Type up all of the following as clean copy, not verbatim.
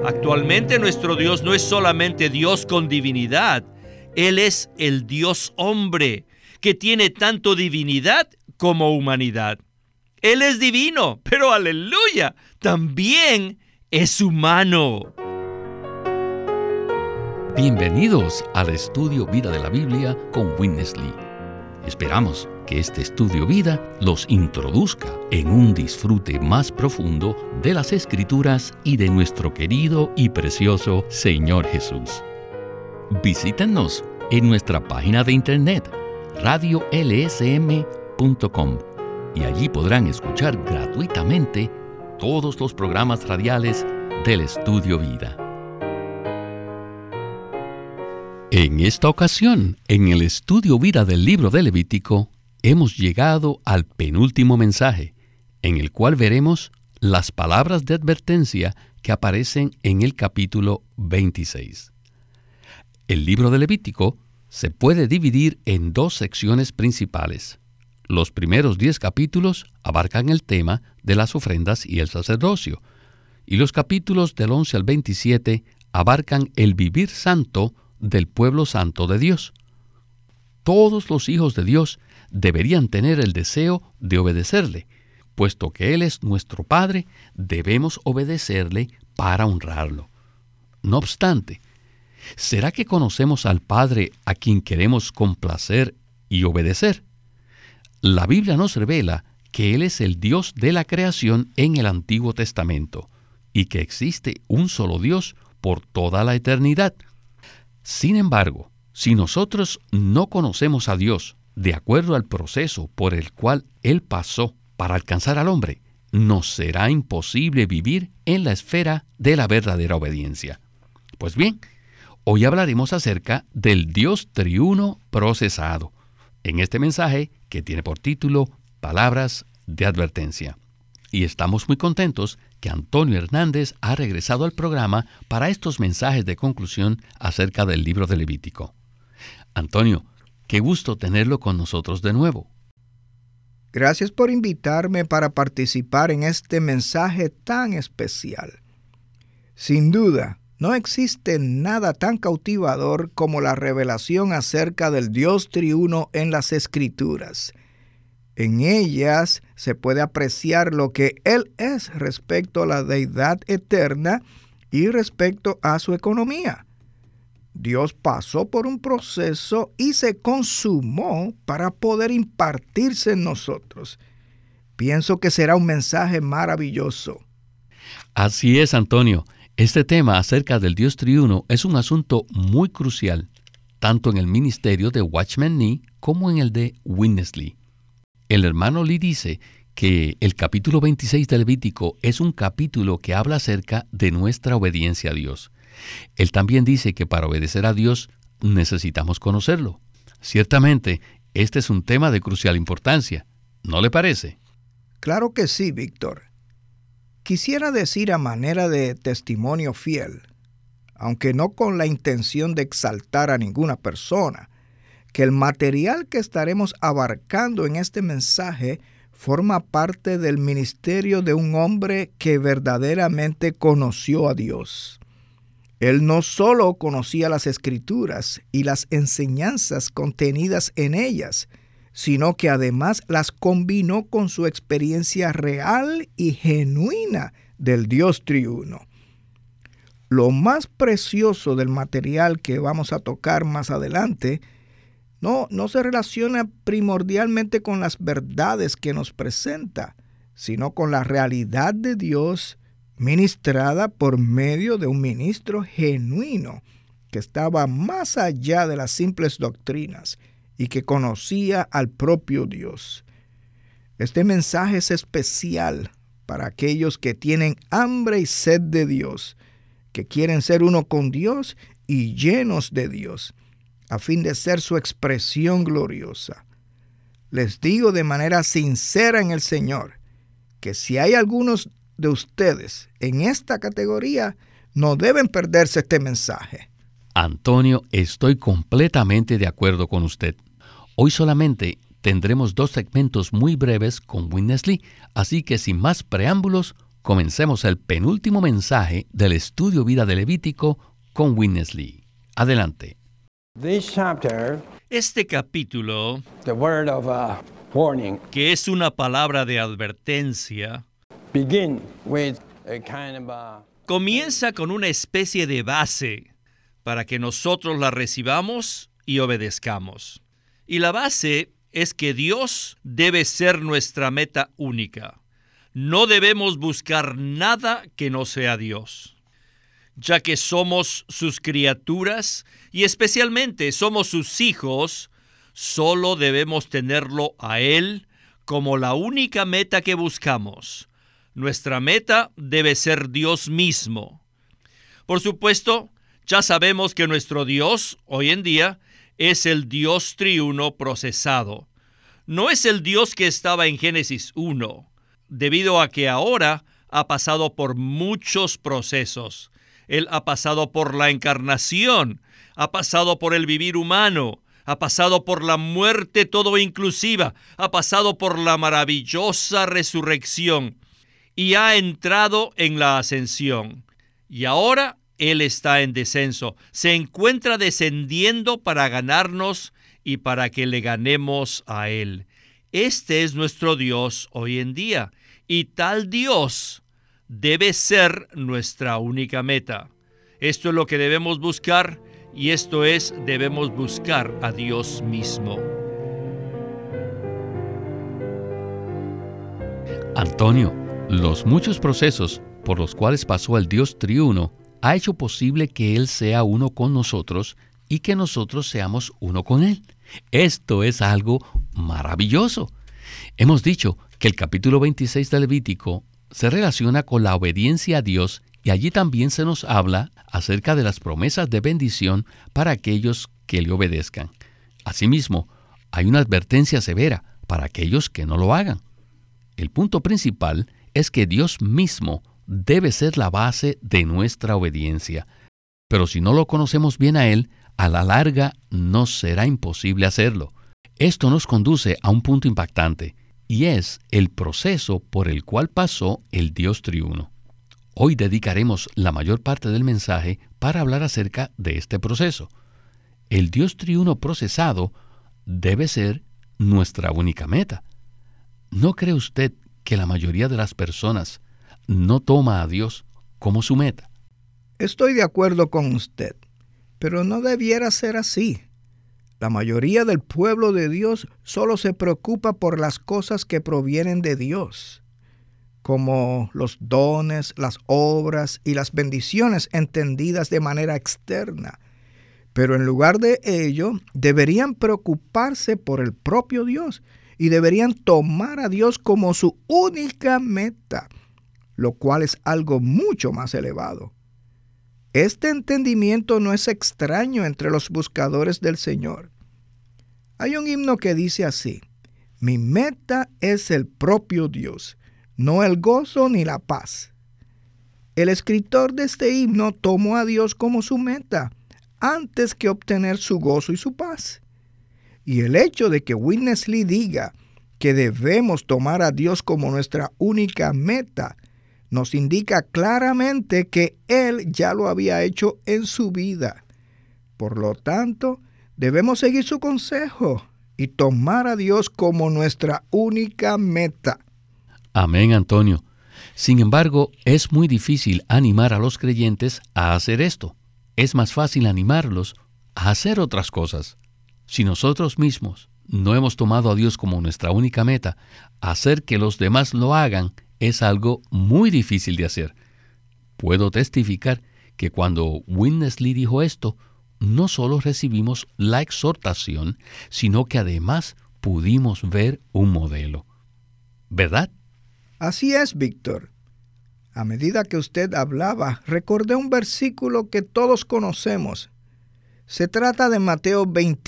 Actualmente nuestro Dios no es solamente Dios con divinidad, Él es el Dios hombre, que tiene tanto divinidad como humanidad. Él es divino, pero aleluya, también es humano. Bienvenidos al estudio Vida de la Biblia con Witness Lee. Esperamos que este estudio vida los introduzca en un disfrute más profundo de las Escrituras y de nuestro querido y precioso Señor Jesús. Visítenos en nuestra página de internet radiolsm.com y allí podrán escuchar gratuitamente todos los programas radiales del estudio vida. En esta ocasión, en el estudio vida del libro de Levítico, hemos llegado al penúltimo mensaje, en el cual veremos las palabras de advertencia que aparecen en el capítulo 26. El libro de Levítico se puede dividir en dos secciones principales. Los primeros 10 capítulos abarcan el tema de las ofrendas y el sacerdocio, y los capítulos del 11 al 27 abarcan el vivir santo del pueblo santo de Dios. Todos los hijos de Dios deberían tener el deseo de obedecerle. Puesto que Él es nuestro Padre, debemos obedecerle para honrarlo. No obstante, ¿será que conocemos al Padre a quien queremos complacer y obedecer? La Biblia nos revela que Él es el Dios de la creación en el Antiguo Testamento y que existe un solo Dios por toda la eternidad. Sin embargo, si nosotros no conocemos a Dios de acuerdo al proceso por el cual Él pasó para alcanzar al hombre, nos será imposible vivir en la esfera de la verdadera obediencia. Pues bien, hoy hablaremos acerca del Dios triuno procesado, en este mensaje que tiene por título Palabras de Advertencia. Y estamos muy contentos que Antonio Hernández ha regresado al programa para estos mensajes de conclusión acerca del libro de Levítico. Antonio, qué gusto tenerlo con nosotros de nuevo. Gracias por invitarme para participar en este mensaje tan especial. Sin duda, no existe nada tan cautivador como la revelación acerca del Dios triuno en las Escrituras. En ellas se puede apreciar lo que Él es respecto a la deidad eterna y respecto a su economía. Dios pasó por un proceso y se consumó para poder impartirse en nosotros. Pienso que será un mensaje maravilloso. Así es, Antonio. Este tema acerca del Dios triuno es un asunto muy crucial, tanto en el ministerio de Watchman Nee como en el de Witness Lee. El hermano Lee dice que el capítulo 26 de Levítico es un capítulo que habla acerca de nuestra obediencia a Dios. Él también dice que para obedecer a Dios necesitamos conocerlo. Ciertamente, este es un tema de crucial importancia, ¿no le parece? Claro que sí, Víctor. Quisiera decir a manera de testimonio fiel, aunque no con la intención de exaltar a ninguna persona, que el material que estaremos abarcando en este mensaje forma parte del ministerio de un hombre que verdaderamente conoció a Dios. Él no solo conocía las Escrituras y las enseñanzas contenidas en ellas, sino que además las combinó con su experiencia real y genuina del Dios triuno. Lo más precioso del material que vamos a tocar más adelante no se relaciona primordialmente con las verdades que nos presenta, sino con la realidad de Dios ministrada por medio de un ministro genuino que estaba más allá de las simples doctrinas y que conocía al propio Dios. Este mensaje es especial para aquellos que tienen hambre y sed de Dios, que quieren ser uno con Dios y llenos de Dios, a fin de ser su expresión gloriosa. Les digo de manera sincera en el Señor, que si hay algunos de ustedes en esta categoría, no deben perderse este mensaje. Antonio, estoy completamente de acuerdo con usted. Hoy solamente tendremos 2 segmentos muy breves con Witness Lee, así que sin más preámbulos, comencemos el penúltimo mensaje del estudio Vida de Levítico con Witness Lee. Adelante. Este capítulo, the word of warning, que es una palabra de advertencia, begin with a kind of comienza con una especie de base para que nosotros la recibamos y obedezcamos. Y la base es que Dios debe ser nuestra meta única. No debemos buscar nada que no sea Dios, ya que somos sus criaturas y especialmente somos sus hijos. Solo debemos tenerlo a Él como la única meta que buscamos. Nuestra meta debe ser Dios mismo. Por supuesto, ya sabemos que nuestro Dios, hoy en día, es el Dios triuno procesado. No es el Dios que estaba en Génesis 1, debido a que ahora ha pasado por muchos procesos. Él ha pasado por la encarnación, ha pasado por el vivir humano, ha pasado por la muerte todo inclusiva, ha pasado por la maravillosa resurrección y ha entrado en la ascensión. Y ahora Él está en descenso, se encuentra descendiendo para ganarnos y para que le ganemos a Él. Este es nuestro Dios hoy en día, y tal Dios debe ser nuestra única meta. Esto es lo que debemos buscar, y esto es, debemos buscar a Dios mismo. Antonio, los muchos procesos por los cuales pasó el Dios triuno ha hecho posible que Él sea uno con nosotros y que nosotros seamos uno con Él. Esto es algo maravilloso. Hemos dicho que el capítulo 26 de Levítico se relaciona con la obediencia a Dios y allí también se nos habla acerca de las promesas de bendición para aquellos que le obedezcan. Asimismo, hay una advertencia severa para aquellos que no lo hagan. El punto principal es que Dios mismo debe ser la base de nuestra obediencia. Pero si no lo conocemos bien a Él, a la larga nos será imposible hacerlo. Esto nos conduce a un punto impactante, y es el proceso por el cual pasó el Dios triuno. Hoy dedicaremos la mayor parte del mensaje para hablar acerca de este proceso. El Dios triuno procesado debe ser nuestra única meta. ¿No cree usted que la mayoría de las personas no toma a Dios como su meta? Estoy de acuerdo con usted, pero no debiera ser así. La mayoría del pueblo de Dios solo se preocupa por las cosas que provienen de Dios, como los dones, las obras y las bendiciones entendidas de manera externa. Pero en lugar de ello, deberían preocuparse por el propio Dios y deberían tomar a Dios como su única meta, lo cual es algo mucho más elevado. Este entendimiento no es extraño entre los buscadores del Señor. Hay un himno que dice así: mi meta es el propio Dios, no el gozo ni la paz. El escritor de este himno tomó a Dios como su meta, antes que obtener su gozo y su paz. Y el hecho de que Witness Lee diga que debemos tomar a Dios como nuestra única meta nos indica claramente que Él ya lo había hecho en su vida. Por lo tanto, debemos seguir su consejo y tomar a Dios como nuestra única meta. Amén, Antonio. Sin embargo, es muy difícil animar a los creyentes a hacer esto. Es más fácil animarlos a hacer otras cosas. Si nosotros mismos no hemos tomado a Dios como nuestra única meta, hacer que los demás lo hagan es algo muy difícil de hacer. Puedo testificar que cuando Witness Lee dijo esto, no solo recibimos la exhortación, sino que además pudimos ver un modelo. ¿Verdad? Así es, Víctor. A medida que usted hablaba, recordé un versículo que todos conocemos. Se trata de Mateo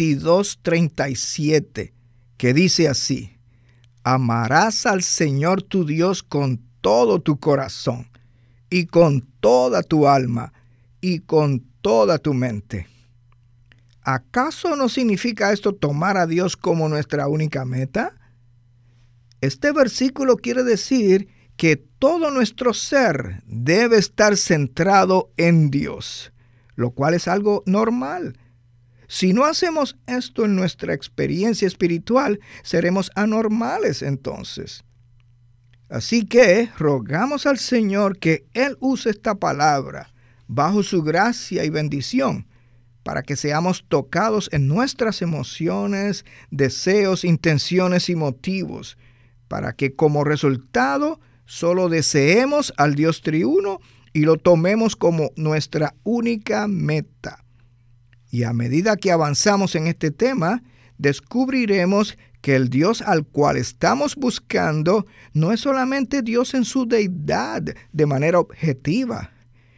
22:37, que dice así: amarás al Señor tu Dios con todo tu corazón, y con toda tu alma, y con toda tu mente. ¿Acaso no significa esto tomar a Dios como nuestra única meta? Este versículo quiere decir que todo nuestro ser debe estar centrado en Dios, lo cual es algo normal. Si no hacemos esto en nuestra experiencia espiritual, seremos anormales entonces. Así que rogamos al Señor que Él use esta palabra bajo su gracia y bendición para que seamos tocados en nuestras emociones, deseos, intenciones y motivos, para que como resultado solo deseemos al Dios triuno y lo tomemos como nuestra única meta. Y a medida que avanzamos en este tema, descubriremos que el Dios al cual estamos buscando no es solamente Dios en su deidad de manera objetiva.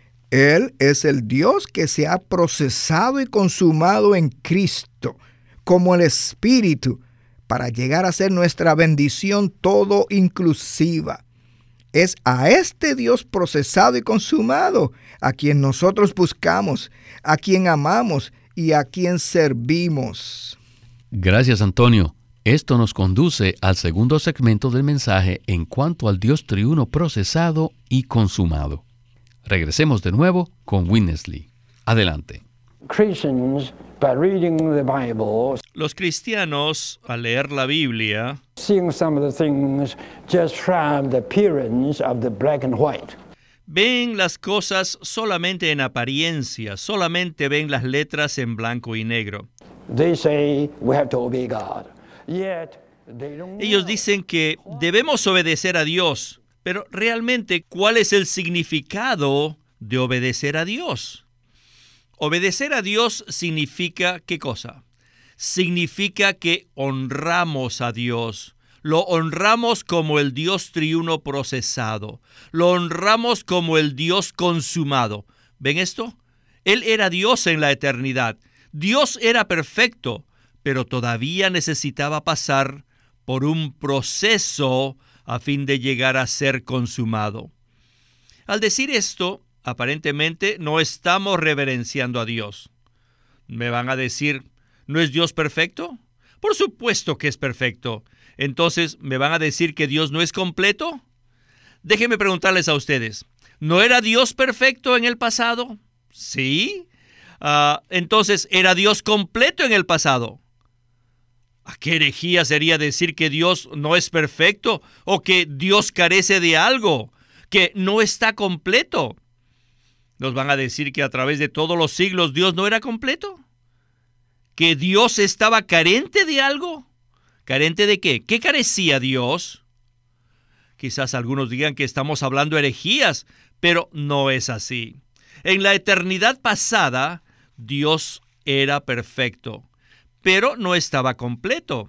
Él es el Dios que se ha procesado y consumado en Cristo, como el Espíritu, para llegar a ser nuestra bendición todo inclusiva. Es a este Dios procesado y consumado a quien nosotros buscamos, a quien amamos y a quien servimos. Gracias, Antonio. Esto nos conduce al segundo segmento del mensaje en cuanto al Dios triuno procesado y consumado. Regresemos de nuevo con Winnesley. Adelante. Christians, by reading the Bible, Los cristianos, al leer la Biblia, seeing some of the things just from the appearance of the black and white. ven las cosas solamente en apariencia, solamente ven las letras en blanco y negro. They say we have to obey God. Yet they don't Ellos know. dicen que debemos obedecer a Dios, pero realmente, ¿cuál es el significado de obedecer a Dios? Obedecer a Dios significa, ¿qué cosa? Significa que honramos a Dios. Lo honramos como el Dios triuno procesado. Lo honramos como el Dios consumado. ¿Ven esto? Él era Dios en la eternidad. Dios era perfecto, pero todavía necesitaba pasar por un proceso a fin de llegar a ser consumado. Al decir esto, aparentemente no estamos reverenciando a Dios. Me van a decir, ¿no es Dios perfecto? Por supuesto que es perfecto. Entonces, ¿me van a decir que Dios no es completo? Déjenme preguntarles a ustedes, ¿no era Dios perfecto en el pasado? ¿Sí? Entonces, ¿era Dios completo en el pasado? ¿A qué herejía sería decir que Dios no es perfecto o que Dios carece de algo, que no está completo? ¿Nos van a decir que a través de todos los siglos Dios no era completo? ¿Que Dios estaba carente de algo? ¿Carente de qué? ¿Qué carecía Dios? Quizás algunos digan que estamos hablando herejías, pero no es así. En la eternidad pasada, Dios era perfecto, pero no estaba completo.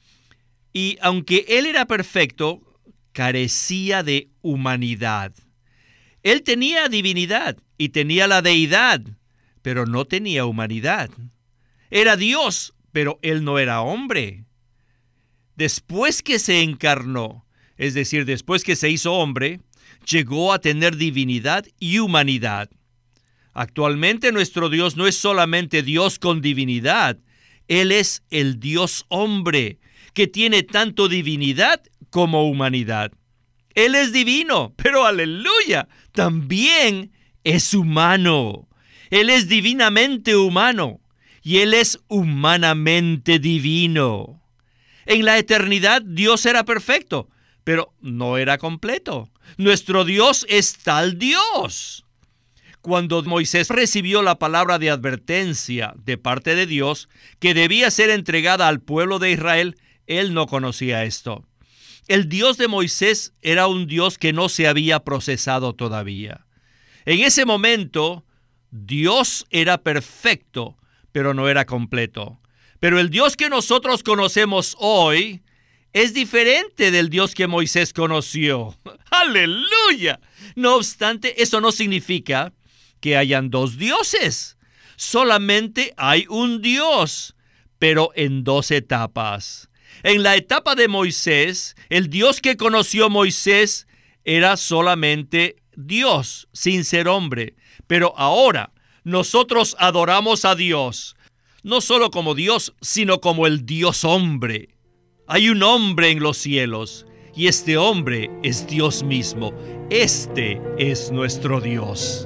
Y aunque Él era perfecto, carecía de humanidad. Él tenía divinidad y tenía la deidad, pero no tenía humanidad. Era Dios, pero Él no era hombre. Después que se encarnó, es decir, después que se hizo hombre, llegó a tener divinidad y humanidad. Actualmente nuestro Dios no es solamente Dios con divinidad, Él es el Dios hombre, que tiene tanto divinidad como humanidad. Él es divino, pero aleluya, también es humano. Él es divinamente humano y Él es humanamente divino. En la eternidad Dios era perfecto, pero no era completo. Nuestro Dios es tal Dios. Cuando Moisés recibió la palabra de advertencia de parte de Dios que debía ser entregada al pueblo de Israel, él no conocía esto. El Dios de Moisés era un Dios que no se había procesado todavía. En ese momento, Dios era perfecto, pero no era completo. Pero el Dios que nosotros conocemos hoy es diferente del Dios que Moisés conoció. ¡Aleluya! No obstante, eso no significa que hayan dos dioses. Solamente hay un Dios, pero en dos etapas. En la etapa de Moisés, el Dios que conoció Moisés era solamente Dios, sin ser hombre. Pero ahora nosotros adoramos a Dios, no solo como Dios, sino como el Dios hombre. Hay un hombre en los cielos Y este hombre es Dios mismo. Este es nuestro Dios.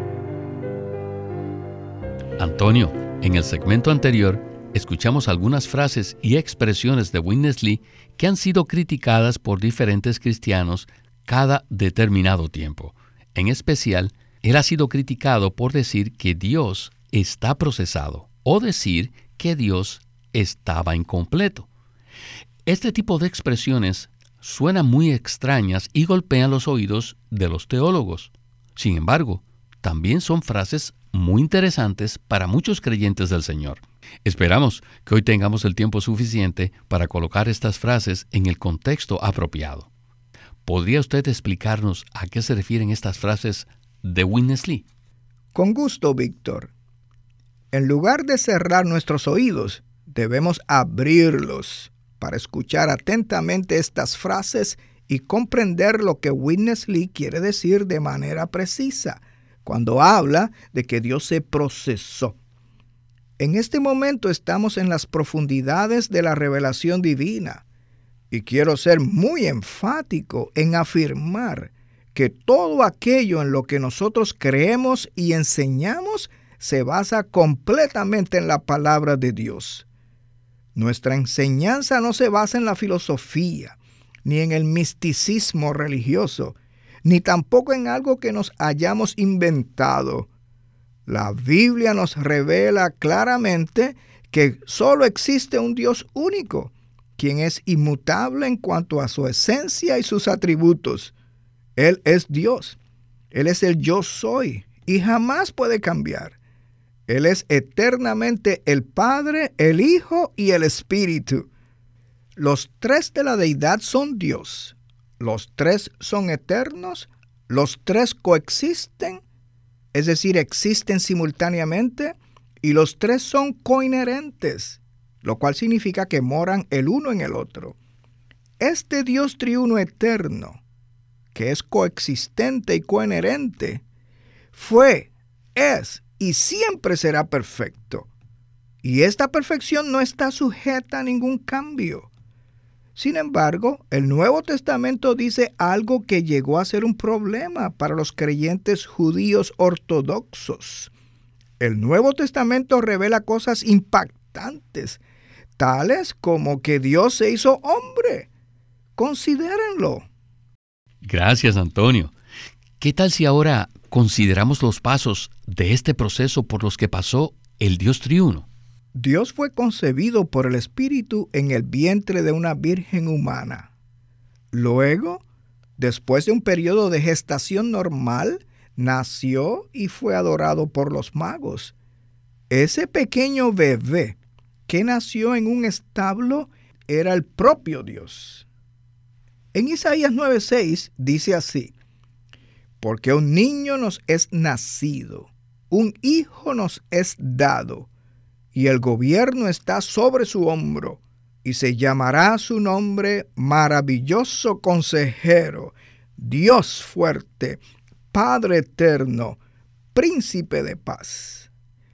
Antonio, en el segmento anterior, escuchamos algunas frases y expresiones de Witness Lee que han sido criticadas por diferentes cristianos cada determinado tiempo. En especial, él ha sido criticado por decir que Dios está procesado o decir que Dios estaba incompleto. Este tipo de expresiones suenan muy extrañas y golpean los oídos de los teólogos. Sin embargo, también son frases muy interesantes para muchos creyentes del Señor. Esperamos que hoy tengamos el tiempo suficiente para colocar estas frases en el contexto apropiado. ¿Podría usted explicarnos a qué se refieren estas frases de Witness Lee? Con gusto, Víctor. En lugar de cerrar nuestros oídos, debemos abrirlos para escuchar atentamente estas frases y comprender lo que Witness Lee quiere decir de manera precisa cuando habla de que Dios se procesó. En este momento estamos en las profundidades de la revelación divina y quiero ser muy enfático en afirmar que todo aquello en lo que nosotros creemos y enseñamos se basa completamente en la palabra de Dios. Nuestra enseñanza no se basa en la filosofía, ni en el misticismo religioso, ni tampoco en algo que nos hayamos inventado. La Biblia nos revela claramente que solo existe un Dios único, quien es inmutable en cuanto a su esencia y sus atributos. Él es Dios. Él es el yo soy y jamás puede cambiar. Él es eternamente el Padre, el Hijo y el Espíritu. Los tres de la deidad son Dios. Los tres son eternos. Los tres coexisten, es decir, existen simultáneamente. Y los tres son coinherentes, lo cual significa que moran el uno en el otro. Este Dios triuno eterno, que es coexistente y coinherente, fue, es y siempre será perfecto. Y esta perfección no está sujeta a ningún cambio. Sin embargo, el Nuevo Testamento dice algo que llegó a ser un problema para los creyentes judíos ortodoxos. El Nuevo Testamento revela cosas impactantes, tales como que Dios se hizo hombre. Considérenlo. Gracias, Antonio. ¿Qué tal si ahora consideramos los pasos de este proceso por los que pasó el Dios triuno? Dios fue concebido por el Espíritu en el vientre de una virgen humana. Luego, después de un periodo de gestación normal, nació y fue adorado por los magos. Ese pequeño bebé que nació en un establo era el propio Dios. En Isaías 9:6 dice así: porque un niño nos es nacido, un hijo nos es dado, y el gobierno está sobre su hombro, y se llamará su nombre Maravilloso Consejero, Dios fuerte, Padre eterno, Príncipe de paz.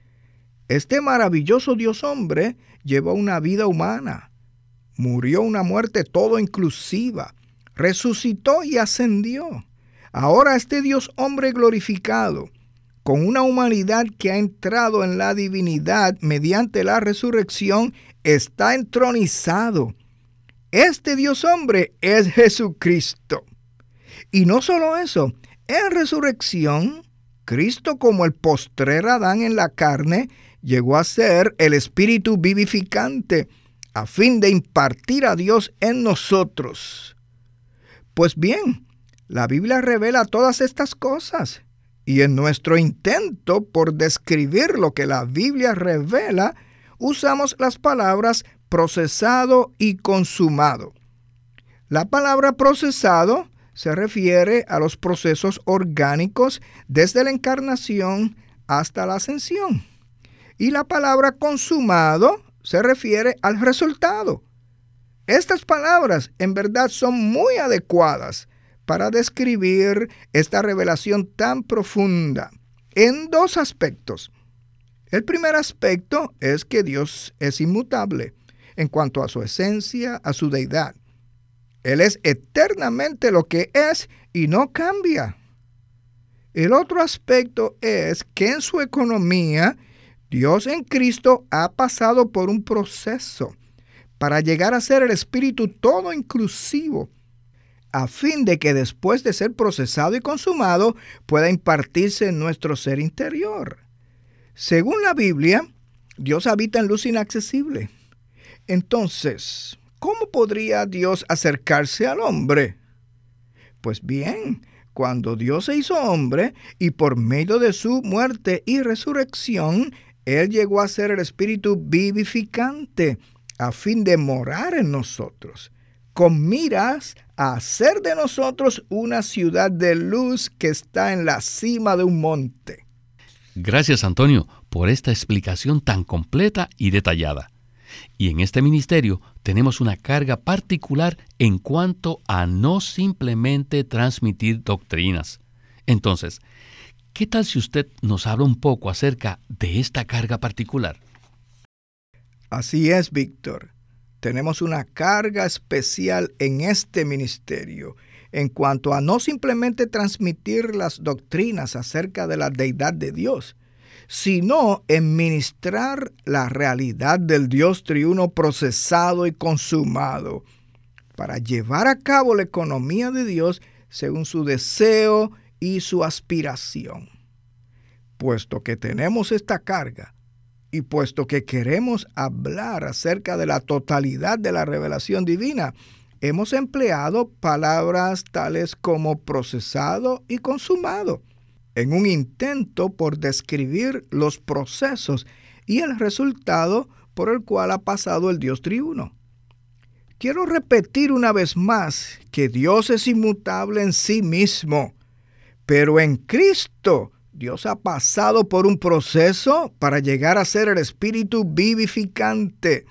Este maravilloso Dios hombre llevó una vida humana, murió una muerte todo inclusiva, resucitó y ascendió. Ahora este Dios hombre glorificado, con una humanidad que ha entrado en la divinidad mediante la resurrección, está entronizado. Este Dios hombre es Jesucristo. Y no solo eso, en resurrección, Cristo, como el postrer Adán en la carne, llegó a ser el Espíritu vivificante, a fin de impartir a Dios en nosotros. Pues bien, la Biblia revela todas estas cosas, y en nuestro intento por describir lo que la Biblia revela, usamos las palabras procesado y consumado. La palabra procesado se refiere a los procesos orgánicos desde la encarnación hasta la ascensión. Y la palabra consumado se refiere al resultado. Estas palabras en verdad son muy adecuadas para describir esta revelación tan profunda en dos aspectos. El primer aspecto es que Dios es inmutable en cuanto a su esencia, a su deidad. Él es eternamente lo que es y no cambia. El otro aspecto es que en su economía, Dios en Cristo ha pasado por un proceso para llegar a ser el Espíritu todo inclusivo, a fin de que después de ser procesado y consumado, pueda impartirse en nuestro ser interior. Según la Biblia, Dios habita en luz inaccesible. Entonces, ¿cómo podría Dios acercarse al hombre? Pues bien, cuando Dios se hizo hombre y por medio de su muerte y resurrección, Él llegó a ser el Espíritu vivificante a fin de morar en nosotros, con miras a hacer de nosotros una ciudad de luz que está en la cima de un monte. Gracias, Antonio, por esta explicación tan completa y detallada. Y en este ministerio tenemos una carga particular en cuanto a no simplemente transmitir doctrinas. Entonces, ¿qué tal si usted nos habla un poco acerca de esta carga particular? Así es, Víctor. Tenemos una carga especial en este ministerio en cuanto a no simplemente transmitir las doctrinas acerca de la deidad de Dios, sino en ministrar la realidad del Dios triuno procesado y consumado, para llevar a cabo la economía de Dios según su deseo y su aspiración. Puesto que tenemos esta carga, y puesto que queremos hablar acerca de la totalidad de la revelación divina, hemos empleado palabras tales como procesado y consumado, en un intento por describir los procesos y el resultado por el cual ha pasado el Dios triuno. Quiero repetir una vez más que Dios es inmutable en sí mismo, pero en Cristo Dios ha pasado por un proceso para llegar a ser el Espíritu vivificante.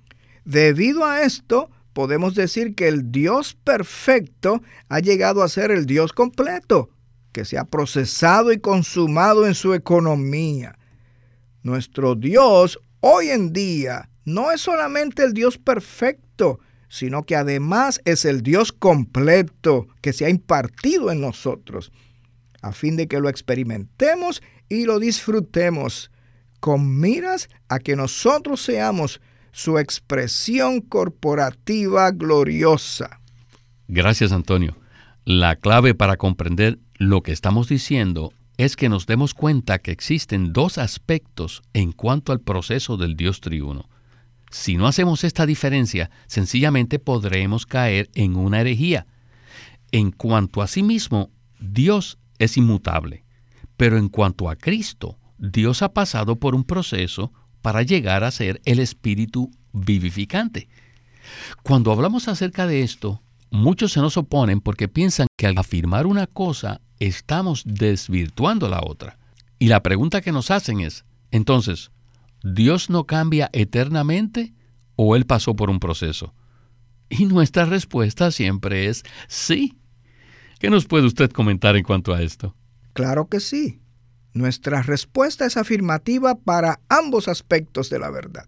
Debido a esto, podemos decir que el Dios perfecto ha llegado a ser el Dios completo, que se ha procesado y consumado en su economía. Nuestro Dios hoy en día no es solamente el Dios perfecto, sino que además es el Dios completo que se ha impartido en nosotros, a fin de que lo experimentemos y lo disfrutemos, con miras a que nosotros seamos su expresión corporativa gloriosa. Gracias, Antonio. La clave para comprender lo que estamos diciendo es que nos demos cuenta que existen dos aspectos en cuanto al proceso del Dios triuno. Si no hacemos esta diferencia, sencillamente podremos caer en una herejía. En cuanto a sí mismo, Dios es inmutable, pero en cuanto a Cristo, Dios ha pasado por un proceso para llegar a ser el Espíritu vivificante. Cuando hablamos acerca de esto, muchos se nos oponen porque piensan que al afirmar una cosa, estamos desvirtuando la otra. Y la pregunta que nos hacen es, entonces, ¿Dios no cambia eternamente o Él pasó por un proceso? Y nuestra respuesta siempre es sí. ¿Qué nos puede usted comentar en cuanto a esto? Claro que sí. Nuestra respuesta es afirmativa para ambos aspectos de la verdad.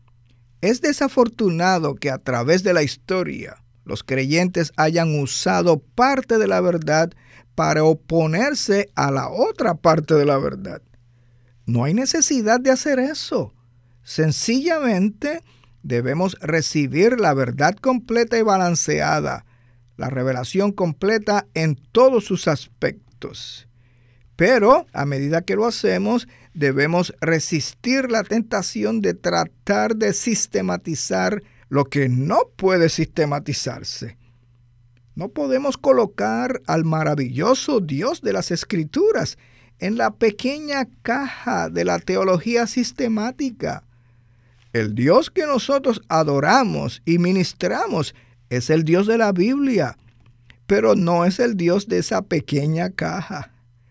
Es desafortunado que a través de la historia los creyentes hayan usado parte de la verdad para oponerse a la otra parte de la verdad. No hay necesidad de hacer eso. Sencillamente debemos recibir la verdad completa y balanceada, la revelación completa en todos sus aspectos. Pero, a medida que lo hacemos, debemos resistir la tentación de tratar de sistematizar lo que no puede sistematizarse. No podemos colocar al maravilloso Dios de las Escrituras en la pequeña caja de la teología sistemática. El Dios que nosotros adoramos y ministramos es el Dios de la Biblia, pero no es el Dios de esa pequeña caja.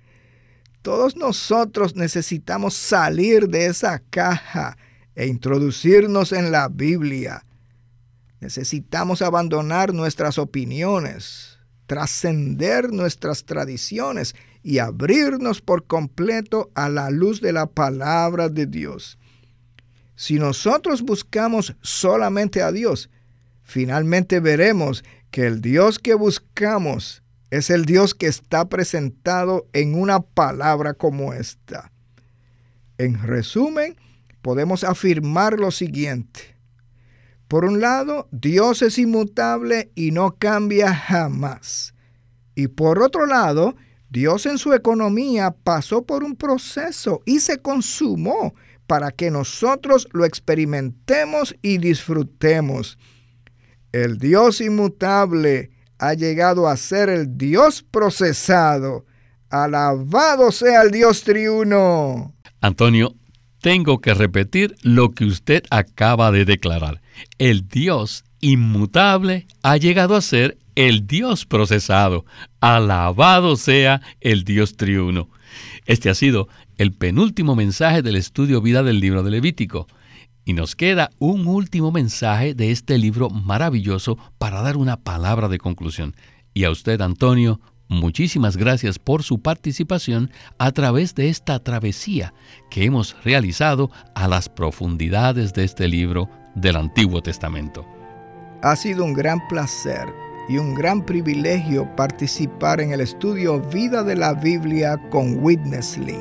Todos nosotros necesitamos salir de esa caja e introducirnos en la Biblia. Necesitamos abandonar nuestras opiniones, trascender nuestras tradiciones y abrirnos por completo a la luz de la palabra de Dios. Si nosotros buscamos solamente a Dios, finalmente veremos que el Dios que buscamos es el Dios que está presentado en una palabra como esta. En resumen, podemos afirmar lo siguiente. Por un lado, Dios es inmutable y no cambia jamás. Y por otro lado, Dios en su economía pasó por un proceso y se consumó para que nosotros lo experimentemos y disfrutemos. El Dios inmutable ha llegado a ser el Dios procesado. Alabado sea el Dios triuno. Antonio, tengo que repetir lo que usted acaba de declarar. El Dios inmutable ha llegado a ser el Dios procesado. Alabado sea el Dios triuno. Este ha sido el penúltimo mensaje del estudio vida del libro de Levítico. Y nos queda un último mensaje de este libro maravilloso para dar una palabra de conclusión. Y a usted, Antonio, muchísimas gracias por su participación a través de esta travesía que hemos realizado a las profundidades de este libro del Antiguo Testamento. Ha sido un gran placer y un gran privilegio participar en el estudio Vida de la Biblia con Witness Lee.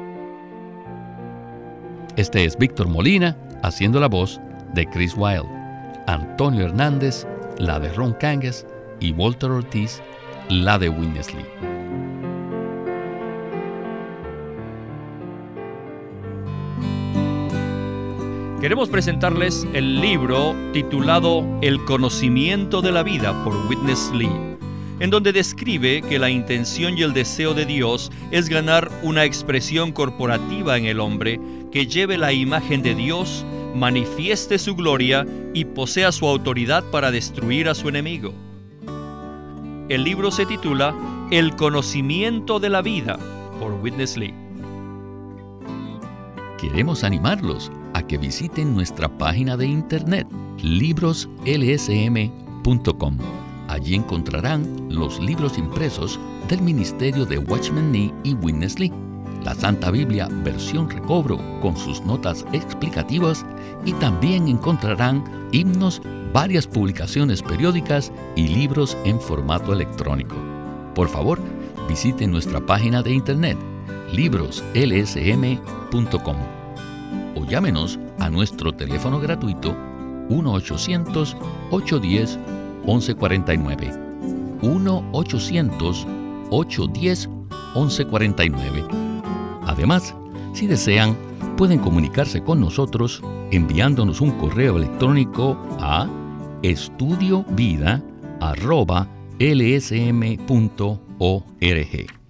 Este es Víctor Molina, haciendo la voz de Chris Wilde, Antonio Hernández, la de Ron Cangas, y Walter Ortiz, la de Witness Lee. Queremos presentarles el libro titulado El conocimiento de la vida por Witness Lee, en donde describe que la intención y el deseo de Dios es ganar una expresión corporativa en el hombre que lleve la imagen de Dios, manifieste su gloria y posea su autoridad para destruir a su enemigo. El libro se titula El conocimiento de la vida por Witness Lee. Queremos animarlos a que visiten nuestra página de internet, libroslsm.com. Allí encontrarán los libros impresos del ministerio de Watchman Nee y Witness Lee, la Santa Biblia versión recobro con sus notas explicativas, y también encontrarán himnos, varias publicaciones periódicas y libros en formato electrónico. Por favor, visiten nuestra página de internet, libroslsm.com, o llámenos a nuestro teléfono gratuito 1-800-810-1149. 1-800-810-1149. Además, si desean, pueden comunicarse con nosotros enviándonos un correo electrónico a estudiovida@lsm.org.